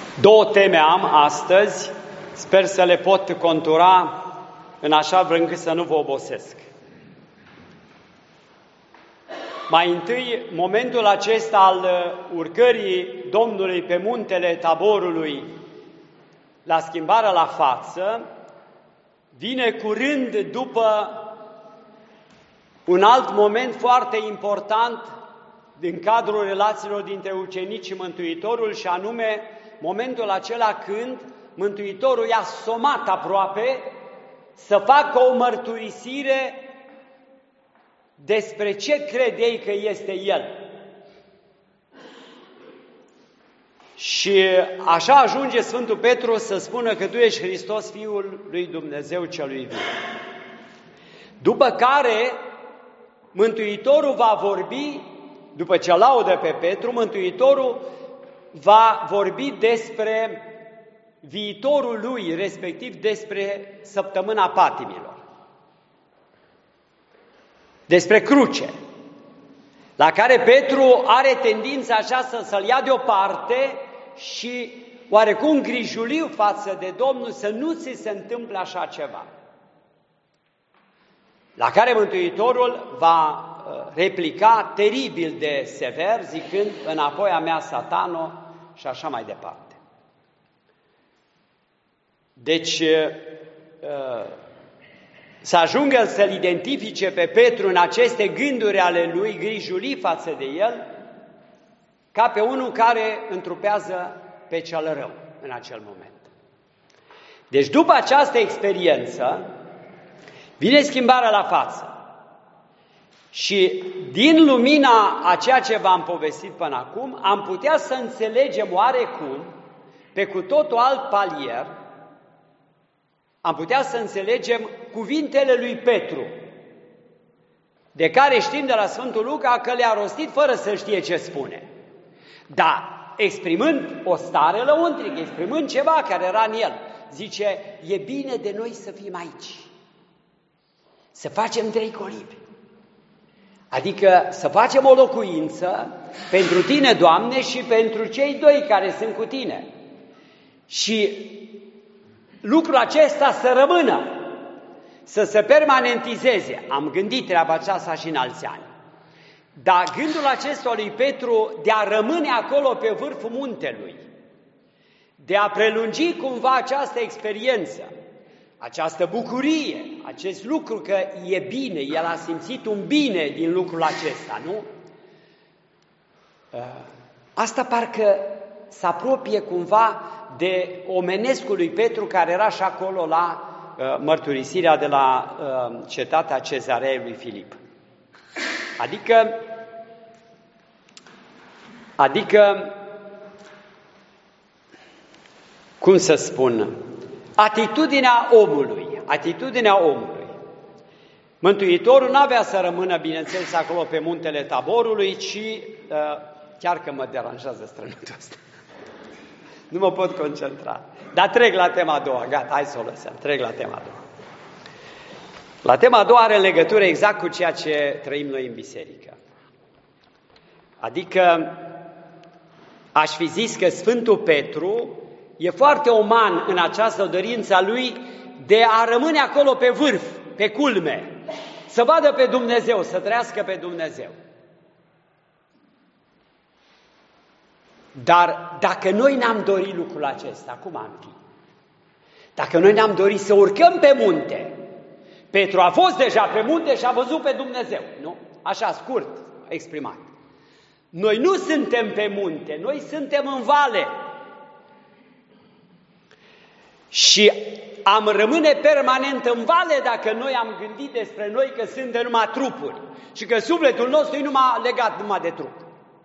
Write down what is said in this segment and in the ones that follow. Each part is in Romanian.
Două teme am astăzi, sper să le pot contura în așa fel încât să nu vă obosesc. Mai întâi, momentul acesta al urcării Domnului pe muntele Taborului la schimbarea la față, vine curând după un alt moment foarte important din cadrul relațiilor dintre ucenici și Mântuitorul, și anume momentul acela când Mântuitorul i-a somat aproape să facă o mărturisire despre ce crede ei că este El. Și așa ajunge Sfântul Petru să spună că Tu ești Hristos, Fiul lui Dumnezeu celui viu. După care Mântuitorul va vorbi, după ce laudă pe Petru, Mântuitorul va vorbi despre viitorul lui, respectiv despre săptămâna patimilor, despre cruce, la care Petru are tendința aceasta să-l ia deoparte și oarecum grijuliu față de Domnul să nu ți se întâmple așa ceva. La care Mântuitorul va replica teribil de sever, zicând, înapoi a mea, Satano, și așa mai departe. Deci, să ajungă să-l identifice pe Petru în aceste gânduri ale lui, grijulii față de el, ca pe unul care întrupează pe cel rău în acel moment. Deci, după această experiență, vine schimbarea la față. Și din lumina a ceea ce v-am povestit până acum, am putea să înțelegem oarecum, pe cu totul alt palier, am putea să înțelegem cuvintele lui Petru, de care știm de la Sfântul Luca că le-a rostit fără să știe ce spune. Dar exprimând o stare lăuntrică, exprimând ceva care era în el, zice, e bine de noi să fim aici, să facem 3 colibi. Adică să facem o locuință pentru Tine, Doamne, și pentru cei 2 care sunt cu Tine. Și lucrul acesta să rămână, să se permanentizeze. Am gândit treaba aceasta și în alți ani. Dar gândul acesta lui Petru de a rămâne acolo pe vârful muntelui, de a prelungi cumva această experiență, această bucurie, acest lucru că e bine, el a simțit un bine din lucrul acesta, nu? Asta parcă se apropie cumva de omenescul lui Petru, care era și acolo la mărturisirea de la cetatea Cezareei lui Filip. Adică, cum să spun, atitudinea omului. Mântuitorul n-avea să rămână, bineînțeles, acolo pe muntele Taborului, ci, chiar că mă deranjează strănutul ăsta, nu mă pot concentra. Dar trec la tema a doua, gata, hai să o lăsăm, trec la tema a doua. La tema a doua are legătură exact cu ceea ce trăim noi în biserică. Adică, aș fi zis că Sfântul Petru e foarte uman în această dorință a lui de a rămâne acolo pe vârf, pe culme, să vadă pe Dumnezeu, să trăiască pe Dumnezeu. Dar dacă noi ne-am dorit lucrul acesta, cum am fi? Dacă noi ne-am dorit să urcăm pe munte, Petru a fost deja pe munte și a văzut pe Dumnezeu, nu? Așa, scurt exprimat. Noi nu suntem pe munte, noi suntem în vale. Și am rămâne permanent în vale dacă noi am gândit despre noi că suntem numai trupuri și că sufletul nostru e legat numai de trup.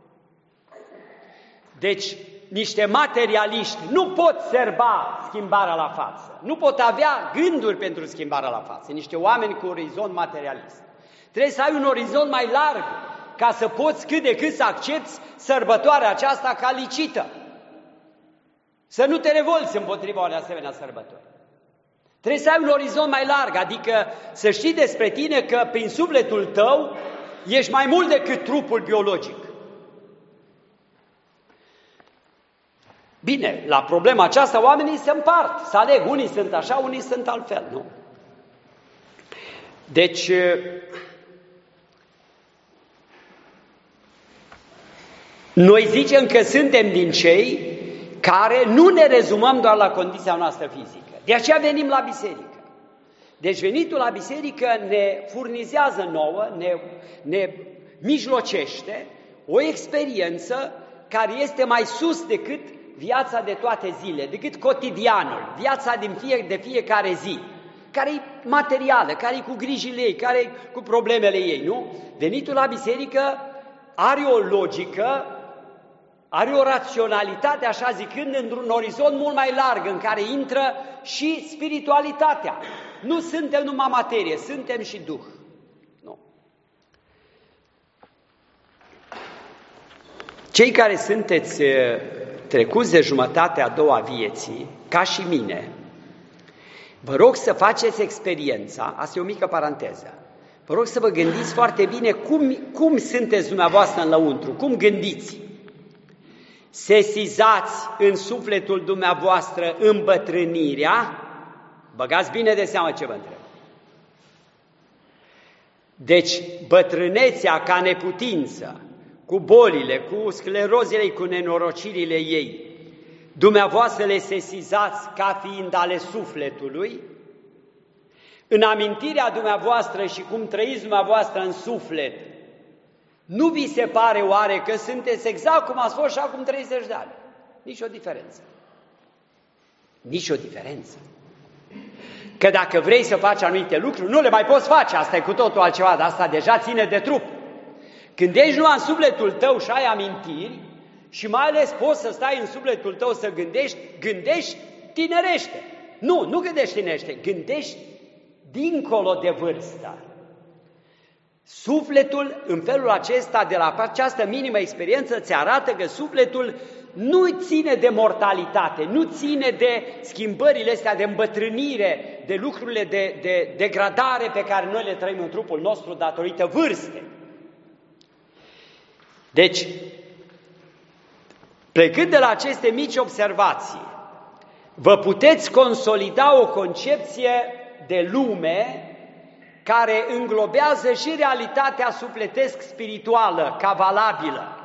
Deci, niște materialiști nu pot serba schimbarea la față, nu pot avea gânduri pentru schimbarea la față, niște oameni cu orizont materialist. Trebuie să ai un orizont mai larg ca să poți cât de cât să accepti sărbătoarea aceasta ca licită. Să nu te revolți împotriva unei asemenea sărbători. Trebuie să ai un orizont mai larg, adică să știi despre tine că prin sufletul tău ești mai mult decât trupul biologic. Bine, la problema aceasta oamenii se împart, se aleg, unii sunt așa, unii sunt altfel, nu? Deci, noi zicem că suntem din cei care nu ne rezumăm doar la condiția noastră fizică. De aceea venim la biserică. Deci venitul la biserică ne furnizează nouă, ne mijlocește o experiență care este mai sus decât viața de toate zile, decât cotidianul, viața de fiecare zi, care e materială, care e cu grijile ei, care e cu problemele ei, nu? Venitul la biserică are o logică, are o raționalitate, așa zicând, într-un orizont mult mai larg, în care intră și spiritualitatea. Nu suntem numai materie, suntem și Duh. Nu. Cei care sunteți trecuți de jumătatea a doua vieții, ca și mine, vă rog să faceți experiența, asta e o mică paranteză, vă rog să vă gândiți foarte bine cum sunteți dumneavoastră în lăuntru, cum gândiți. Sesizați în sufletul dumneavoastră îmbătrânirea? Băgați bine de seamă ce vă întreb. Deci, bătrânețea ca neputință, cu bolile, cu sclerozele, cu nenorocirile ei, dumneavoastră le sesizați ca fiind ale sufletului? În amintirea dumneavoastră și cum trăiți dumneavoastră în suflet, nu vi se pare oare că sunteți exact cum ați fost și acum 30 de ani? Nici o diferență. Nici o diferență. Că dacă vrei să faci anumite lucruri, nu le mai poți face, asta e cu totul altceva, dar asta deja ține de trup. Când ești numai în sufletul tău și ai amintiri, și mai ales poți să stai în sufletul tău să gândești tinerește. Nu gândești tinerește, gândești dincolo de vârstă. Sufletul, în felul acesta, de la această minimă experiență, ți arată că sufletul nu ține de mortalitate, nu ține de schimbările astea, de îmbătrânire, de lucrurile de degradare pe care noi le trăim în trupul nostru datorită vârstei. Deci, plecând de la aceste mici observații, vă puteți consolida o concepție de lume care înglobează și realitatea sufletesc-spirituală ca valabilă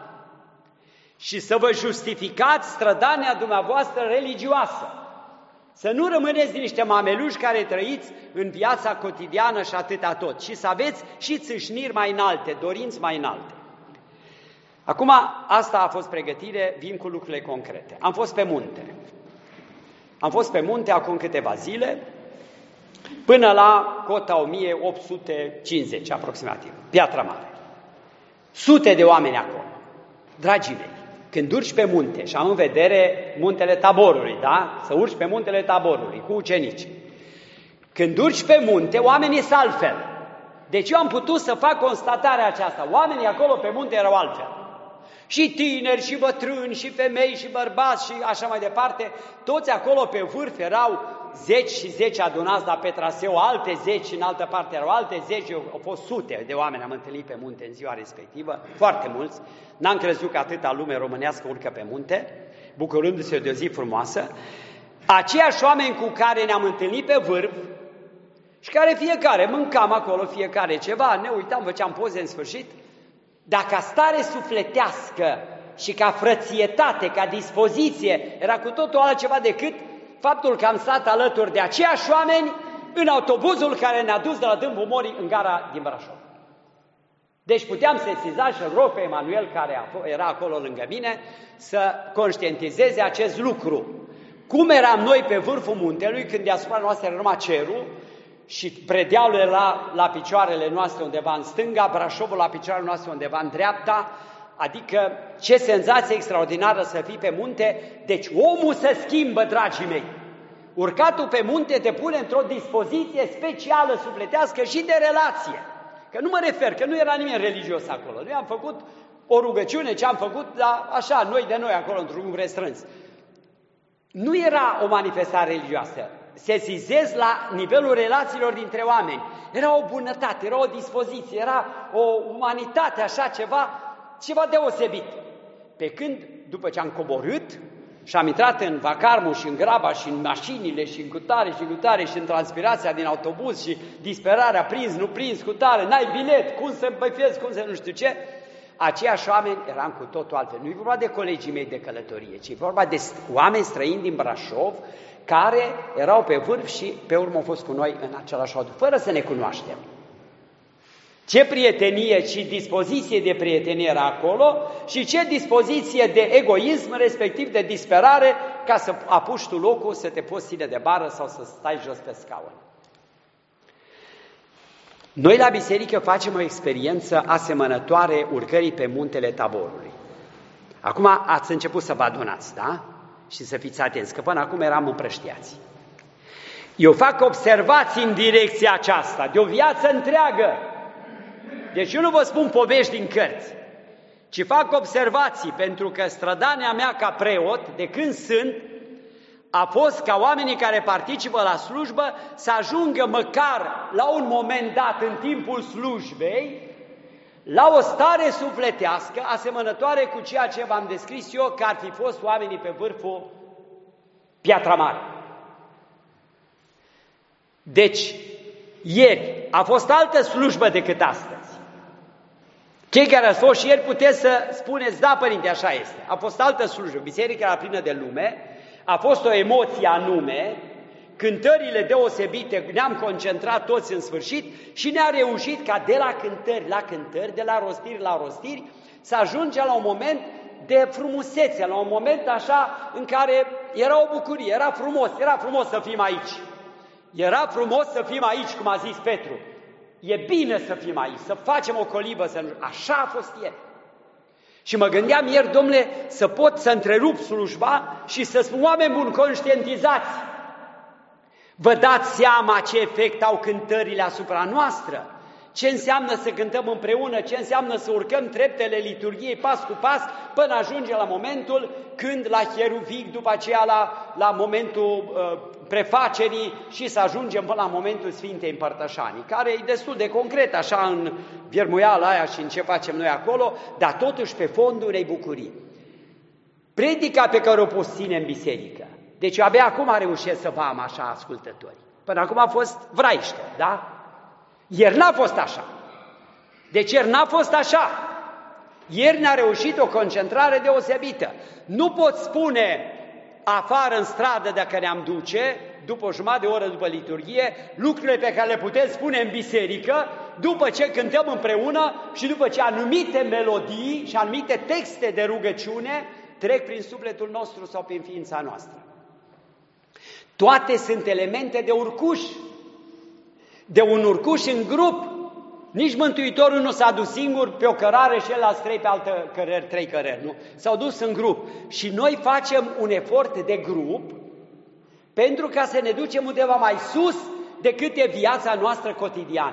și să vă justificați strădania dumneavoastră religioasă. Să nu rămâneți din niște mameluși care trăiți în viața cotidiană și atâta tot, și să aveți și țâșniri mai înalte, dorinți mai înalte. Acum, asta a fost pregătire, vin cu lucrurile concrete. Am fost pe munte. Am fost pe munte acum câteva zile, până la cota 1850 aproximativ, Piatra Mare. Sute de oameni acolo. Dragii mei, când urci pe munte, și am în vedere muntele Taborului, da? Să urci pe muntele Taborului cu ucenici. Când urci pe munte, oamenii sunt altfel. Deci eu am putut să fac constatarea aceasta. Oamenii acolo pe munte erau altfel. Și tineri, și bătrâni, și femei, și bărbați, și așa mai departe. Toți acolo pe vârf erau 10 și 10 adunați, dar pe traseu alte 10, în altă parte erau alte 10, au fost sute de oameni, am întâlnit pe munte în ziua respectivă, foarte mulți. N-am crezut că atâta lume românească urcă pe munte, bucurându-se de o zi frumoasă. Aceiași oameni cu care ne-am întâlnit pe vârf și care fiecare, mâncam acolo fiecare ceva, ne uitam, făceam poze în sfârșit, dar ca stare sufletească și ca frățietate, ca dispoziție, era cu totul altceva decât faptul că am stat alături de aceiași oameni în autobuzul care ne-a dus de la Dâmbul Morii în gara din Brașov. Deci puteam sesiza și îl rog pe Emanuel, care era acolo lângă mine, să conștientizeze acest lucru. Cum eram noi pe vârful muntelui, când deasupra noastră era numai cerul și predealul era la picioarele noastre undeva în stânga, Brașovul la picioarele noastre undeva în dreapta, adică ce senzație extraordinară să fii pe munte. Deci omul se schimbă, dragii mei. Urcatul pe munte te pune într-o dispoziție specială, sufletească și de relație. Că nu mă refer, că nu era nimeni religios acolo. Noi am făcut o rugăciune, ce am făcut, dar așa, noi de noi acolo, într-un grup restrâns. Nu era o manifestare religioasă. Sesizez la nivelul relațiilor dintre oameni. Era o bunătate, era o dispoziție, era o umanitate, așa ceva deosebit. Pe când, după ce am coborât, Și am intrat în vacarmul și în graba și în mașinile și în cutare și în transpirația din autobuz și disperarea, prins, nu prins, cutare, n-ai bilet, cum să băfezi, cum să nu știu ce. Aceiași oameni eram cu totul altfel. Nu e vorba de colegii mei de călătorie, ci e vorba de oameni străini din Brașov care erau pe vârf și pe urmă au fost cu noi în același auto, fără să ne cunoaștem. Ce prietenie și dispoziție de prietenie era acolo și ce dispoziție de egoism, respectiv de disperare, ca să apuci tu locul, să te poți ține de bară sau să stai jos pe scaun. Noi la biserică facem o experiență asemănătoare urcării pe muntele Taborului. Acum ați început să vă adunați, da? Și să fiți atenți, că până acum eram împrăștiați. Eu fac observații în direcția aceasta, de o viață întreagă. Deci eu nu vă spun povești din cărți, ci fac observații, pentru că strădania mea ca preot, de când sunt, a fost ca oamenii care participă la slujbă să ajungă măcar la un moment dat în timpul slujbei la o stare sufletească asemănătoare cu ceea ce v-am descris eu, că ar fi fost oamenii pe vârful Piatra Mare. Deci, ieri a fost altă slujbă decât astăzi. Cei care ați fost și ieri puteți să spuneți, da, părinte, așa este. A fost altă slujbă, biserica era plină de lume, a fost o emoție anume, cântările deosebite, ne-am concentrat toți în sfârșit și ne-a reușit ca de la cântări la cântări, de la rostiri la rostiri, să ajungem la un moment de frumusețe, la un moment așa în care era o bucurie, era frumos să fim aici. Era frumos să fim aici, cum a zis Petru. E bine să fim aici, să facem o colibă, așa a fost ieri. Și mă gândeam ieri, domnule, să pot să întrerup slujba și să spun, oameni buni, conștientizați, vă dați seama ce efect au cântările asupra noastră? Ce înseamnă să cântăm împreună, ce înseamnă să urcăm treptele liturghiei pas cu pas până ajunge la momentul când la Hieruvic, după aceea la momentul prefacerii și să ajungem până la momentul Sfintei Împărtășanii, care e destul de concret, așa în viermuiala aia și în ce facem noi acolo, dar totuși pe fondul unei bucurii. Predica pe care o poți ține în biserică, deci eu abia acum reușesc să vă am așa ascultători. Până acum a fost vraiște, da? Ieri n-a fost așa. Deci ieri n-a fost așa. Ieri ne-a reușit o concentrare deosebită. Nu pot spune afară în stradă dacă ne-am duce, după o jumătate de oră după liturghie, lucrurile pe care le putem spune în biserică, după ce cântăm împreună și după ce anumite melodii și anumite texte de rugăciune trec prin sufletul nostru sau prin ființa noastră. Toate sunt elemente de urcuș, de un urcuș în grup. Nici Mântuitorul nu s-a dus singur pe o cărare și el alți trei pe altă cărări, 3 cărări, nu? S-au dus în grup. Și noi facem un efort de grup pentru ca să ne ducem undeva mai sus decât e viața noastră cotidiană.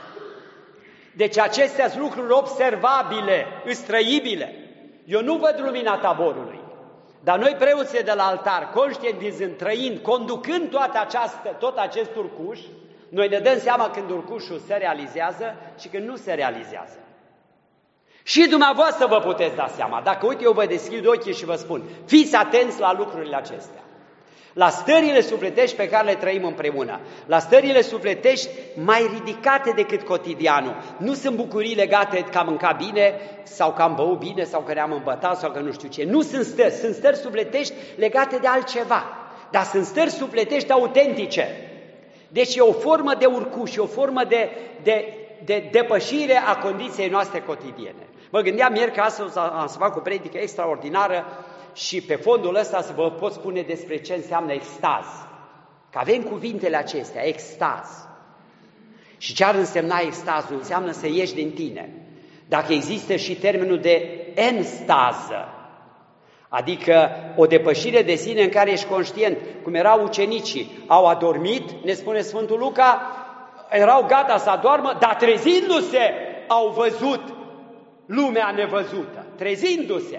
Deci acestea sunt lucruri observabile, străibile. Eu nu văd lumina Taborului, dar noi preoții de la altar, conștientizând, trăind, conducând tot acest urcuș, noi ne dăm seama când urcușul se realizează și când nu se realizează. Și dumneavoastră vă puteți da seama. Dacă, uite, eu vă deschid ochii și vă spun, fiți atenți la lucrurile acestea. La stările sufletești pe care le trăim împreună, la stările sufletești mai ridicate decât cotidianul. Nu sunt bucurii legate că am mâncat bine sau că am băut bine sau că ne-am îmbătat sau că nu știu ce. Nu sunt stări, sunt stări sufletești legate de altceva, dar sunt stări sufletești autentice. Deci e o formă de urcuș, o formă de depășire a condiției noastre cotidiene. Mă gândeam ieri că astăzi am să fac o predică extraordinară și pe fondul ăsta să vă pot spune despre ce înseamnă extaz. Că avem cuvintele acestea, extaz. Și ce ar însemna extazul? Înseamnă să ieși din tine. Dacă există și termenul de enstază, adică o depășire de sine în care ești conștient, cum erau ucenicii, au adormit, ne spune Sfântul Luca, erau gata să adormă, dar trezindu-se au văzut lumea nevăzută, trezindu-se.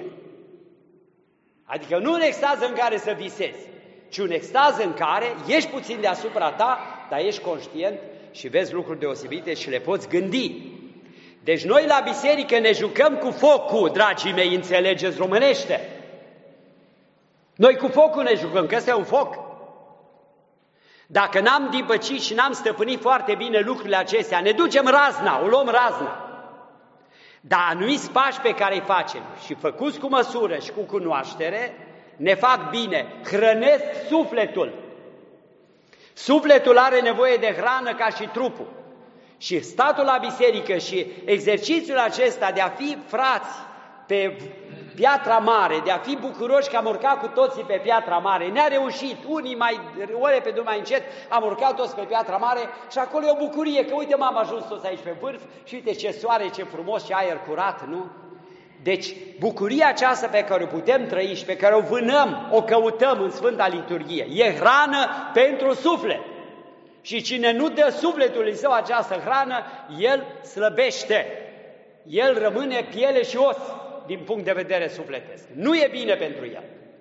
Adică nu un extaz în care să visezi, ci un extaz în care ești puțin deasupra ta, dar ești conștient și vezi lucruri deosebite și le poți gândi. Deci noi la biserică ne jucăm cu focul, dragii mei, înțelegeți românește. Noi cu focul ne jucăm, că ăsta e un foc. Dacă n-am dibăcit și n-am stăpânit foarte bine lucrurile acestea, ne ducem razna, o luăm razna. Dar anumiți pași pe care îi facem și făcuți cu măsură și cu cunoaștere, ne fac bine, hrănesc sufletul. Sufletul are nevoie de hrană ca și trupul. Și statul la biserică și exercițiul acesta de a fi frați pe piatra mare, de a fi bucuroși că am urcat cu toții pe piatra mare, ne-a reușit, unii mai repede, mai încet, am urcat toți pe piatra mare și acolo e o bucurie, că uite m-am ajuns toți aici pe vârf și uite ce soare, ce frumos, ce aer curat, nu? Deci bucuria aceasta pe care o putem trăi și pe care o vânăm, o căutăm în Sfânta Liturghie, e hrană pentru suflet. Și cine nu dă sufletului său această hrană, el slăbește, el rămâne piele și os din punct de vedere sufletesc. Nu e bine pentru el.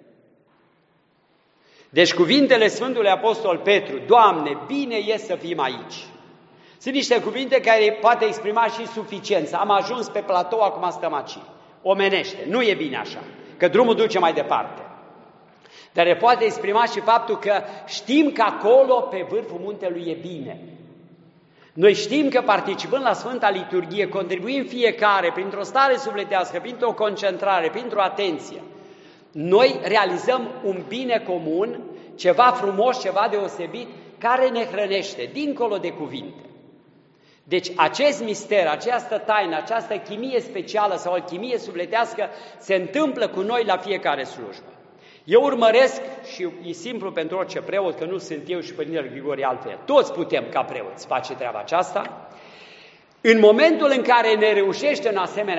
Deci cuvintele Sfântului Apostol Petru, Doamne, bine e să fim aici. Sunt niște cuvinte care poate exprima și suficiență. Am ajuns pe platou, acum stăm aici. Omenește, nu e bine așa, că drumul duce mai departe. Dar poate exprima și faptul că știm că acolo, pe vârful muntelui, e bine. Noi știm că participând la Sfânta Liturghie, contribuim fiecare printr-o stare sufletească, printr-o concentrare, printr-o atenție. Noi realizăm un bine comun, ceva frumos, ceva deosebit, care ne hrănește, dincolo de cuvinte. Deci acest mister, această taină, această chimie specială sau o chimie sufletească se întâmplă cu noi la fiecare slujbă. Eu urmăresc, și e simplu pentru orice preot, că nu sunt eu și Părintele Grigorie altfel, toți putem ca preoți face treaba aceasta, în momentul în care ne reușește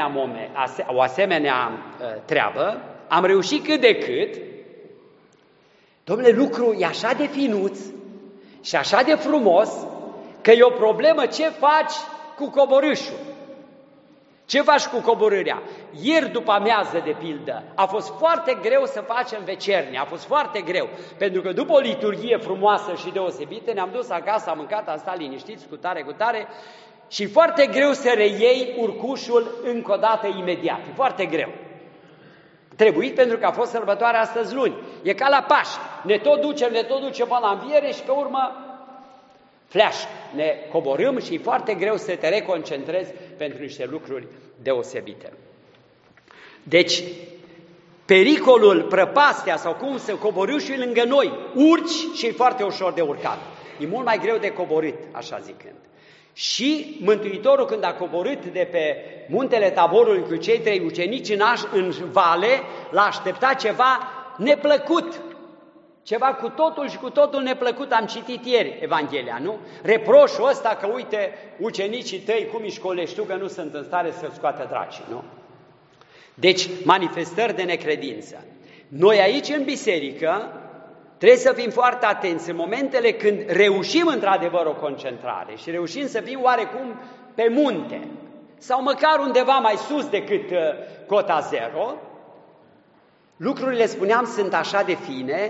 o asemenea treabă, am reușit cât de cât, dom'le, lucru e așa de finuț și așa de frumos, că e o problemă ce faci cu coborâșul. Ce faci cu coborârea? Ieri după amiază, de pildă, a fost foarte greu să facem vecernie, a fost foarte greu, pentru că după o liturghie frumoasă și deosebită, ne-am dus acasă, am mâncat, am stat liniștiți, cu tare, și foarte greu să reiei urcușul încă o dată imediat, e foarte greu. Trebuit pentru că a fost sărbătoarea astăzi luni, e ca la Paști, ne tot ducem până la înviere și pe urmă flash, ne coborâm și e foarte greu să te reconcentrezi pentru niște lucruri deosebite. Deci, pericolul, prăpastia sau cum să coborâși lângă noi, urci și e foarte ușor de urcat. E mult mai greu de coborât, așa zicând. Și Mântuitorul, când a coborât de pe muntele Taborului cu cei 3 ucenici în vale, l-a așteptat ceva neplăcut. Ceva cu totul și cu totul neplăcut, am citit ieri Evanghelia, nu? Reproșul ăsta că, uite, ucenicii tăi, cum îi școlești tu, că nu sunt în stare să scoată dracii, nu? Deci, manifestări de necredință. Noi aici, în biserică, trebuie să fim foarte atenți în momentele când reușim într-adevăr o concentrare și reușim să fim oarecum pe munte, sau măcar undeva mai sus decât cota zero, lucrurile, spuneam, sunt așa de fine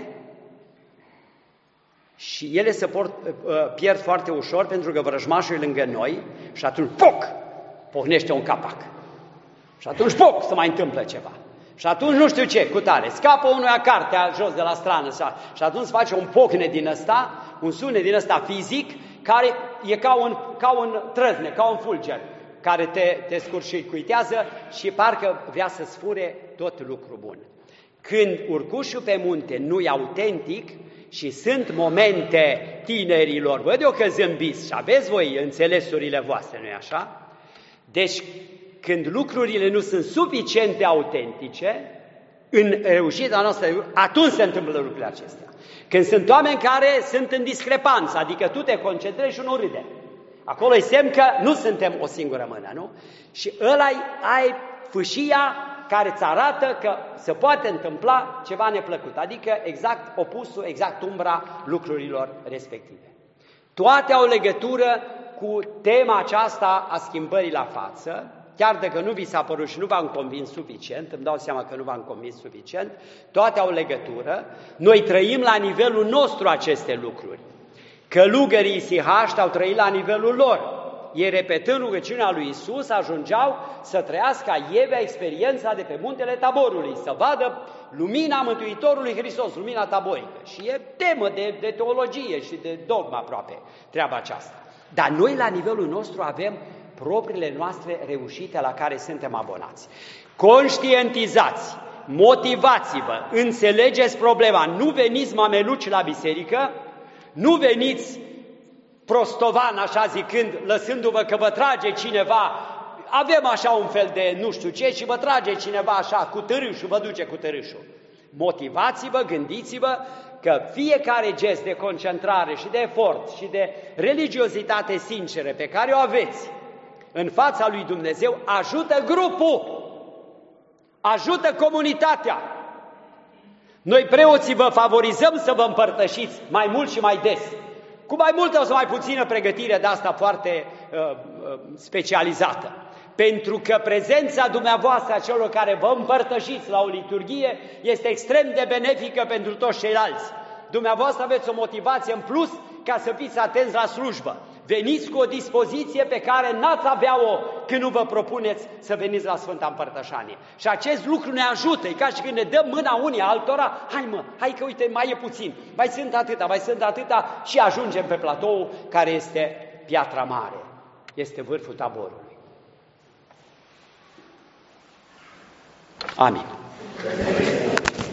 și ele se pierd foarte ușor pentru că vrăjmașul e lângă noi și atunci, foc, pornește un capac. Și atunci, foc, se mai întâmplă ceva. Și atunci nu știu ce, cu tare, scapă unuia cartea jos de la strană și atunci face un pocne din ăsta, un sunet din ăsta fizic, care e ca un trăzne, ca un fulger, care te scurșicuitează și parcă vrea să-ți fure tot lucru bun. Când urcușul pe munte nu e autentic și sunt momente tinerilor, văd eu că zâmbiți și aveți voi înțelesurile voastre, nu-i așa? Deci, când lucrurile nu sunt suficient de autentice, în reușita noastră, atunci se întâmplă lucrurile acestea. Când sunt oameni care sunt în discrepanță, adică tu te concentrezi și nu râde. Acolo e semn că nu suntem o singură mână, nu? Și ăla ai fâșia care îți arată că se poate întâmpla ceva neplăcut, adică exact opusul, exact umbra lucrurilor respective. Toate au legătură cu tema aceasta a schimbării la față, chiar dacă nu vi s-a părut și nu v-am convins suficient, îmi dau seama că nu v-am convins suficient, toate au legătură, noi trăim la nivelul nostru aceste lucruri. Călugării isihaști au trăit la nivelul lor, ei repetând rugăciunea lui Iisus, ajungeau să trăiască Ievea experiența de pe muntele Taborului, să vadă lumina Mântuitorului Hristos, lumina taborică. Și e temă de teologie și de dogmă aproape treaba aceasta. Dar noi la nivelul nostru avem propriile noastre reușite la care suntem abonați. Conștientizați, motivați-vă, înțelegeți problema, nu veniți mameluci la biserică, nu veniți prostovan, așa zicând, lăsându-vă că vă trage cineva, avem așa un fel de nu știu ce și vă trage cineva așa cu târâșul, vă duce cu târâșul. Motivați-vă, gândiți-vă că fiecare gest de concentrare și de efort și de religiozitate sinceră pe care o aveți în fața lui Dumnezeu ajută grupul, ajută comunitatea. Noi preoții vă favorizăm să vă împărtășiți mai mult și mai des, cu mai multă sau mai puțină pregătire de asta foarte specializată. Pentru că prezența dumneavoastră a celor care vă împărtășiți la o liturghie este extrem de benefică pentru toți ceilalți. Dumneavoastră aveți o motivație în plus ca să fiți atenți la slujbă. Veniți cu o dispoziție pe care n-ați avea-o când nu vă propuneți să veniți la Sfânta Împărtășanie. Și acest lucru ne ajută, e ca și când ne dăm mâna unii altora, hai că uite, mai e puțin, mai sunt atâta și ajungem pe platoul care este Piatra Mare, este vârful Taborului. Amin.